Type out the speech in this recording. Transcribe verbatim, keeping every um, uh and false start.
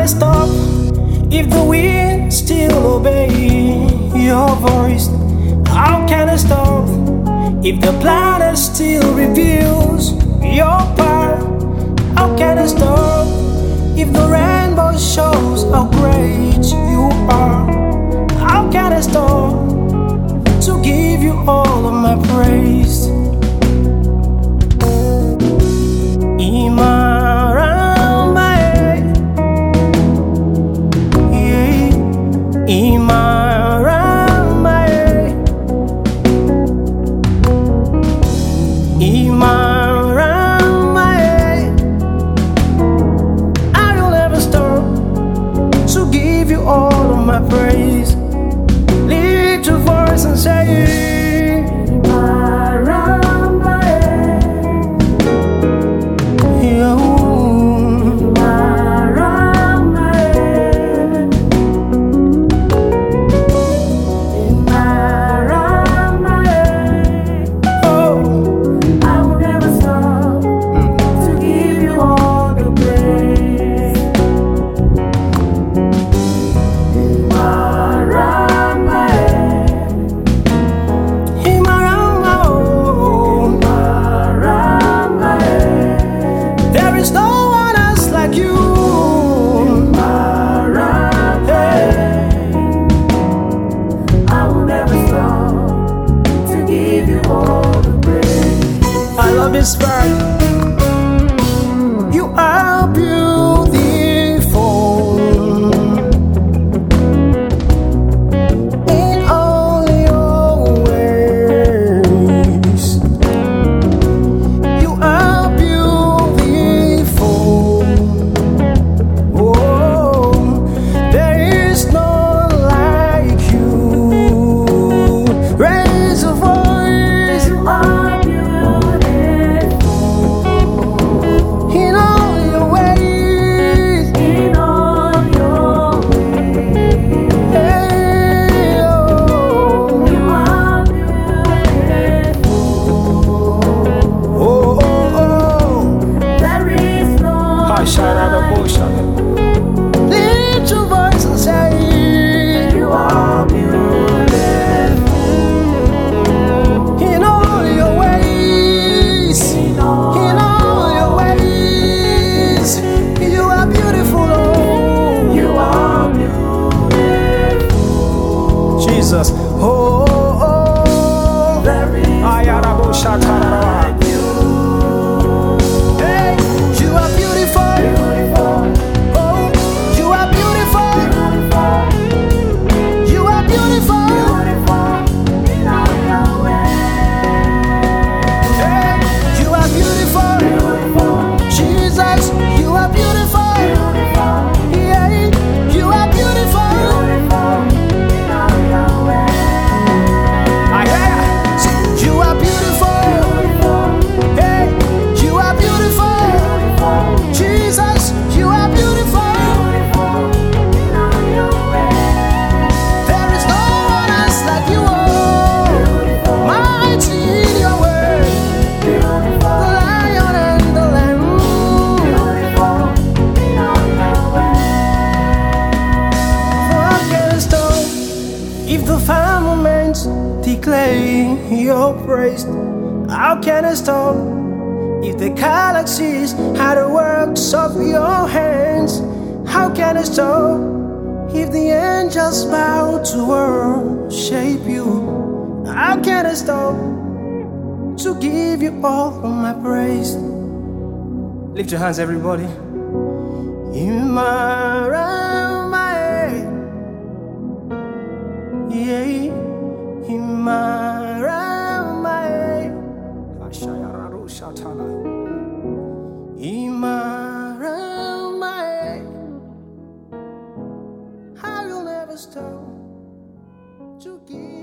I stop if the wind still obey your voice? How can I stop if the planet still reveals your power? How can I stop if the rainbow shows how great you are? How can I stop to give you all of my praise? All of my praise, lift your voice and say, Imarama, Imarama, Imarama. Oh, I will never stop mm. to give you all the praise. I love this part. You are beautiful in all your ways. You are beautiful. Oh, there is none like you. Raise a voice. You are lift your voice and say, you are beautiful in all your ways. In all your ways, you are beautiful. Oh, you are beautiful, Jesus. Oh, oh, oh. There is no if the firmament declare your praise. How can I stop if the galaxies are the works of your hands? How can I stop if the angels bow to worship you? How can I stop to give you all of my praise? Lift your hands, everybody. Imarama, yeah, Imarama, Imarama, I will never stop to give.